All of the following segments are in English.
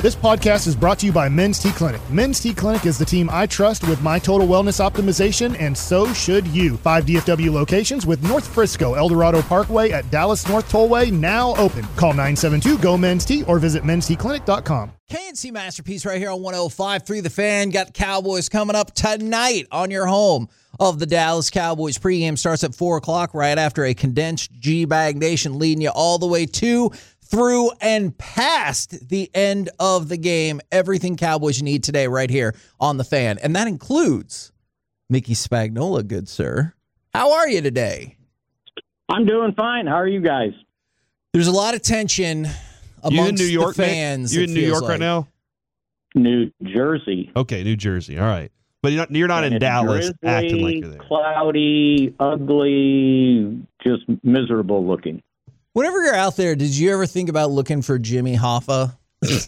This podcast is brought to you by Men's T Clinic. Men's T Clinic is the team I trust with my total wellness optimization, and so should you. 5 DFW locations with North Frisco, Eldorado Parkway at Dallas North Tollway now open. Call 972-GO-MEN'S-T or visit mensteclinic.com. KNC Masterpiece right here on 105.3 The Fan. Got the Cowboys coming up tonight on your home of the Dallas Cowboys. Pregame starts at 4 o'clock right after a condensed G-Bag Nation leading you all the way to, through, and past the end of the game. Everything Cowboys need today right here on The Fan. And that includes Mickey Spagnola, good sir. How are you today? I'm doing fine. How are you guys? There's a lot of tension amongst New York, the fans. You're in New York right now? New Jersey. Okay, New Jersey. All right. But you're not in Dallas drizzly, acting like you're there. Cloudy, ugly, just miserable looking. Whenever you're out there, did you ever think about looking for Jimmy Hoffa?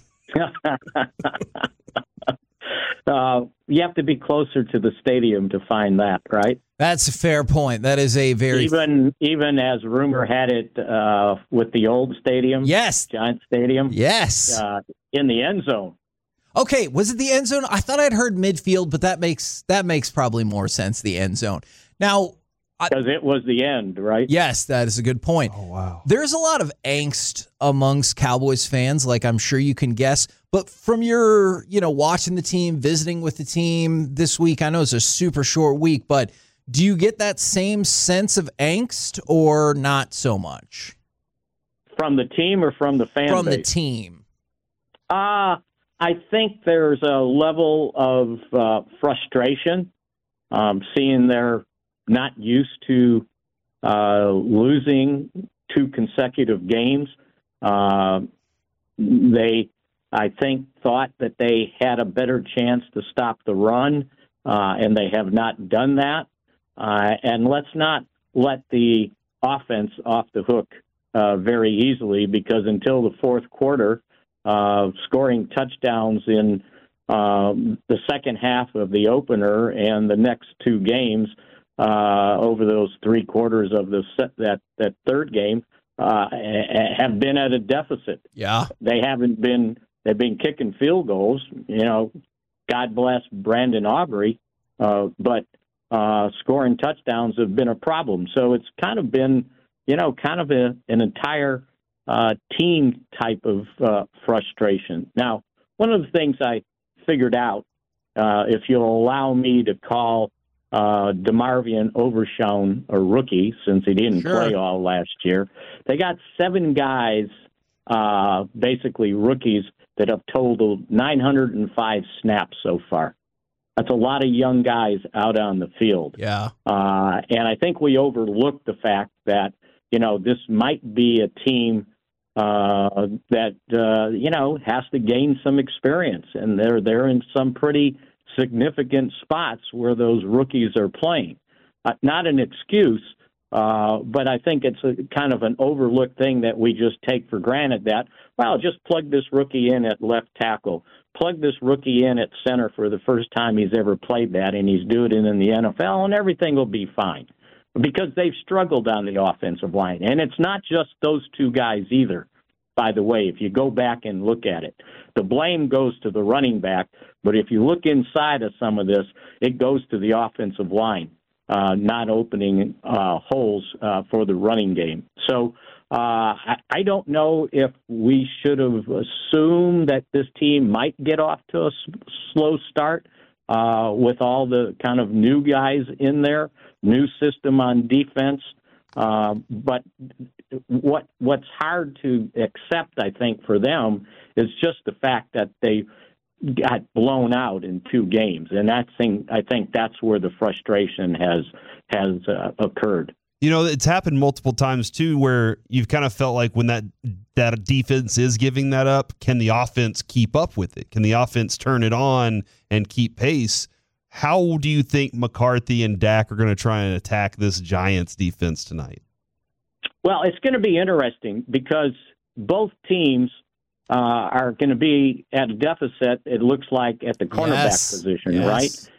You have to be closer to the stadium to find that, right? That's a fair point. That is a very... Even as rumor had it with the old stadium. Yes. Giant Stadium. Yes. In the end zone. Okay, was it the end zone? I thought I'd heard midfield, but that makes probably more sense, the end zone. Now... Because it was the end, right? Yes, that is a good point. Oh, wow. There's a lot of angst amongst Cowboys fans, like I'm sure you can guess. But from your, watching the team, visiting with the team this week, I know it's a super short week, but do you get that same sense of angst or not so much? From the team or from the fan base? From the team. I think there's a level of frustration, seeing their not used to losing 2 consecutive games. They, I think, thought that they had a better chance to stop the run, and they have not done that. And let's not let the offense off the hook very easily, because until the fourth quarter, scoring touchdowns in the second half of the opener and the next 2 games over those 3 quarters of that third game have been at a deficit. Yeah, they've been kicking field goals. God bless Brandon Aubrey, but scoring touchdowns have been a problem. So it's kind of been an entire team type of frustration. Now, one of the things I figured out, if you'll allow me to call DeMarvion Overshown a rookie, since he didn't play all last year. They got 7 guys, basically rookies, that have totaled 905 snaps so far. That's a lot of young guys out on the field. Yeah. And I think we overlooked the fact that, this might be a team that, has to gain some experience. And they're in some pretty significant spots where those rookies are playing. Not an excuse, but I think it's a kind of an overlooked thing that we just take for granted that, just plug this rookie in at left tackle, plug this rookie in at center for the first time he's ever played that, and he's doing it in the NFL, and everything will be fine. Because they've struggled on the offensive line. And it's not just those 2 guys either. By the way, if you go back and look at it, the blame goes to the running back. But if you look inside of some of this, it goes to the offensive line, not opening holes for the running game. So I don't know if we should have assumed that this team might get off to a slow start with all the kind of new guys in there, new system on defense. But what's hard to accept, I think, for them is just the fact that they got blown out in 2 games, and I think that's where the frustration has occurred. It's happened multiple times too, where you've kind of felt like when that defense is giving that up, can the offense keep up with it? Can the offense turn it on and keep pace? How do you think McCarthy and Dak are going to try and attack this Giants defense tonight? Well, it's going to be interesting because both teams are going to be at a deficit, it looks like, at the cornerback position, right?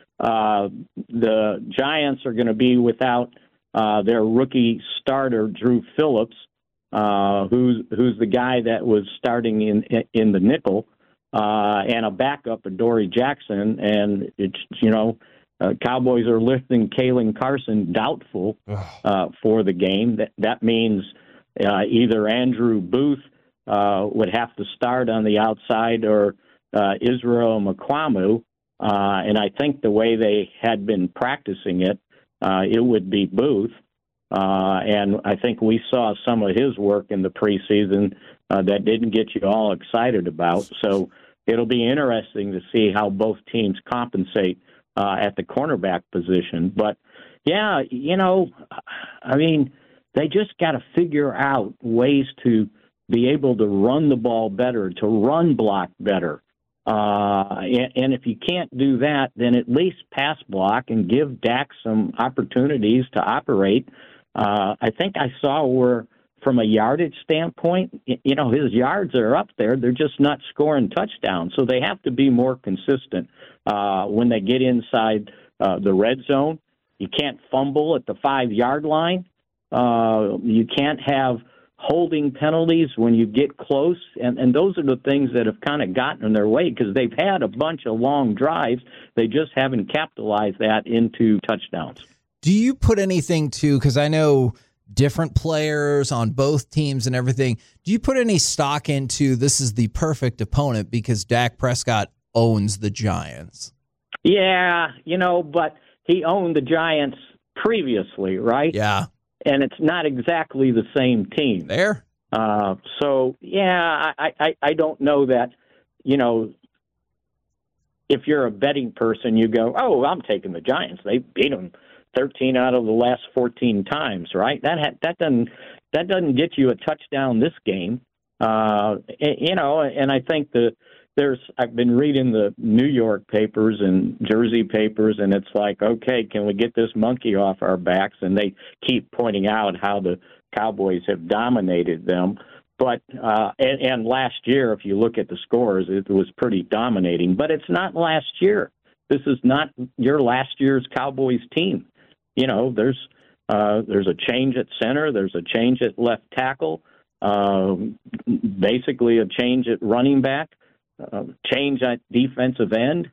The Giants are going to be without their rookie starter, Drew Phillips, who's the guy that was starting in the nickel. and a backup of Dory Jackson, and it's, Cowboys are listing Kalen Carson doubtful for the game. That means either Andrew Booth would have to start on the outside or Israel Mukuamu. And I think the way they had been practicing it, it would be Booth. And I think we saw some of his work in the preseason that didn't get you all excited about. So it'll be interesting to see how both teams compensate at the cornerback position. But, yeah, they just got to figure out ways to be able to run the ball better, to run block better. And if you can't do that, then at least pass block and give Dak some opportunities to operate. I think I saw where, from a yardage standpoint, his yards are up there. They're just not scoring touchdowns. So they have to be more consistent when they get inside the red zone. You can't fumble at the 5-yard line. You can't have holding penalties when you get close. And those are the things that have kind of gotten in their way because they've had a bunch of long drives. They just haven't capitalized that into touchdowns. Do you put anything to, because I know different players on both teams and everything, do you put any stock into this is the perfect opponent because Dak Prescott owns the Giants? Yeah, but he owned the Giants previously, right? Yeah. And it's not exactly the same team. There. So, yeah, I don't know that, if you're a betting person, you go, oh, I'm taking the Giants. They beat them 13 out of the last 14 times, right? That doesn't get you a touchdown this game. And I think I've been reading the New York papers and Jersey papers, and it's like, okay, can we get this monkey off our backs? And they keep pointing out how the Cowboys have dominated them. But and last year, if you look at the scores, it was pretty dominating. But it's not last year. This is not your last year's Cowboys team. There's a change at center. There's a change at left tackle. Basically a change at running back. Change at defensive end.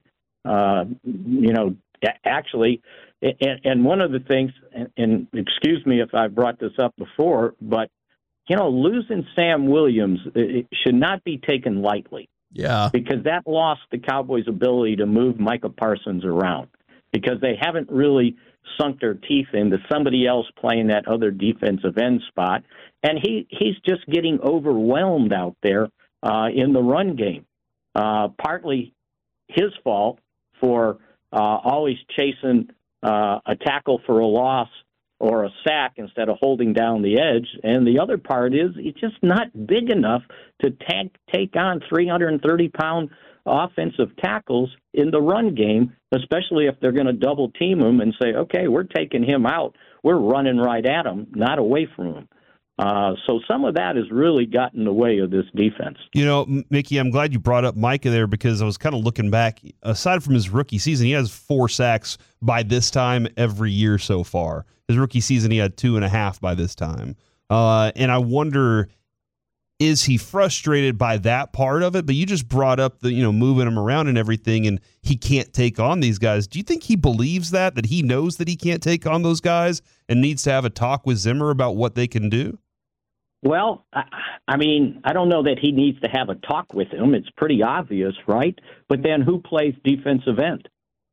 Actually, and one of the things, and excuse me if I brought this up before, but, losing Sam Williams it should not be taken lightly. Yeah. Because that lost the Cowboys' ability to move Micah Parsons around because they haven't really sunk their teeth into somebody else playing that other defensive end spot. And he's just getting overwhelmed out there in the run game. Partly his fault for always chasing a tackle for a loss or a sack instead of holding down the edge. And the other part is he's just not big enough to take on 330-pound offensive tackles in the run game, especially if they're going to double team him and say, okay, we're taking him out. We're running right at him, not away from him. So some of that has really gotten in the way of this defense. Mickey, I'm glad you brought up Micah there because I was kind of looking back. Aside from his rookie season, he has 4 sacks by this time every year so far. His rookie season, he had 2.5 by this time. And I wonder, is he frustrated by that part of it? But you just brought up the, moving him around and everything, and he can't take on these guys. Do you think he believes that he knows that he can't take on those guys and needs to have a talk with Zimmer about what they can do? Well, I don't know that he needs to have a talk with him. It's pretty obvious, right? But then who plays defensive end?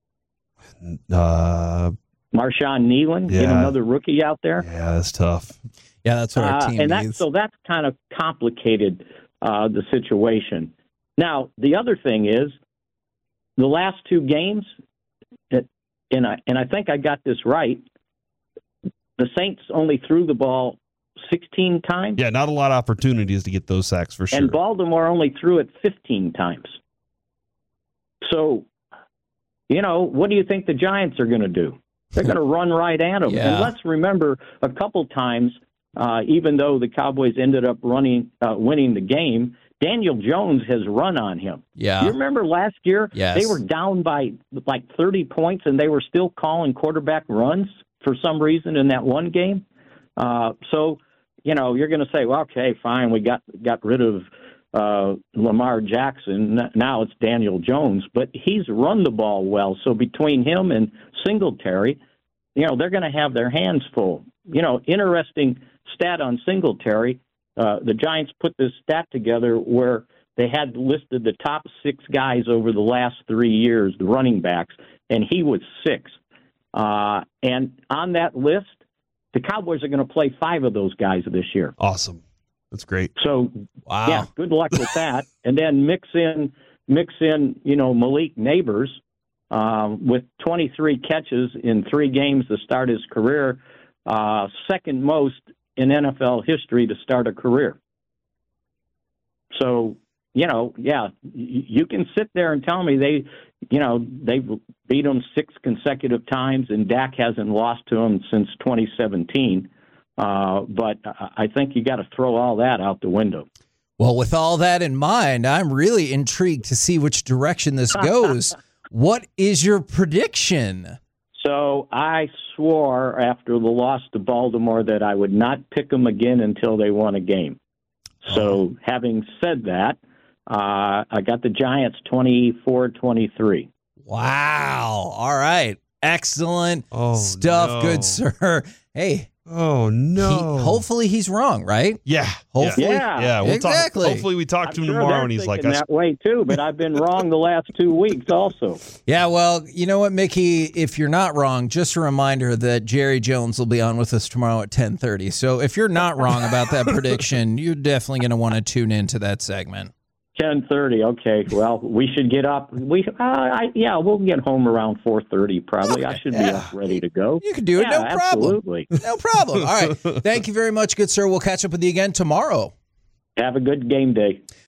Marshawn Nealon, get another rookie out there. Yeah, that's tough. Yeah, that's what our team needs. So that's kind of complicated the situation. Now, the other thing is the last 2 games, and I think I got this right, the Saints only threw the ball 16 times. Yeah, not a lot of opportunities to get those sacks for sure. And Baltimore only threw it 15 times. So, what do you think the Giants are going to do? They're going to run right at them. Yeah. And let's remember a couple times, even though the Cowboys ended up winning the game, Daniel Jones has run on him. Yeah. You remember last year? Yes. They were down by like 30 points, and they were still calling quarterback runs for some reason in that one game. So, you're going to say, well, okay, fine, we got rid of Lamar Jackson. Now it's Daniel Jones, but he's run the ball well. So between him and Singletary, they're going to have their hands full. Interesting stat on Singletary. The Giants put this stat together where they had listed the top 6 guys over the last 3 years, the running backs, and he was 6th. And on that list, the Cowboys are going to play 5 of those guys this year. Awesome. That's great. So, wow. Yeah, good luck with that. And then mix in, Malik Neighbors with 23 catches in 3 games to start his career, second most in NFL history to start a career. So, you can sit there and tell me they beat them 6 consecutive times, and Dak hasn't lost to them since 2017. But I think you got to throw all that out the window. Well, with all that in mind, I'm really intrigued to see which direction this goes. What is your prediction? So I swore after the loss to Baltimore that I would not pick them again until they won a game. So having said that, I got the Giants 24-23. Wow. All right. Excellent stuff, no. Good sir. Hey. Oh, no. Hopefully he's wrong, right? Yeah. Hopefully. Yeah. We'll exactly. Hopefully we talk to him tomorrow and he's like, that way too, but I've been wrong the last 2 weeks also. Yeah, well, you know what, Mickey? If you're not wrong, just a reminder that Jerry Jones will be on with us tomorrow at 10:30. So if you're not wrong about that prediction, you're definitely going to want to tune into that segment. 10:30. Okay. Well, we should get up. We'll get home around 4:30 probably. Okay, I should be up ready to go. You can do it. No problem. Absolutely. No problem. All right. Thank you very much, good sir. We'll catch up with you again tomorrow. Have a good game day.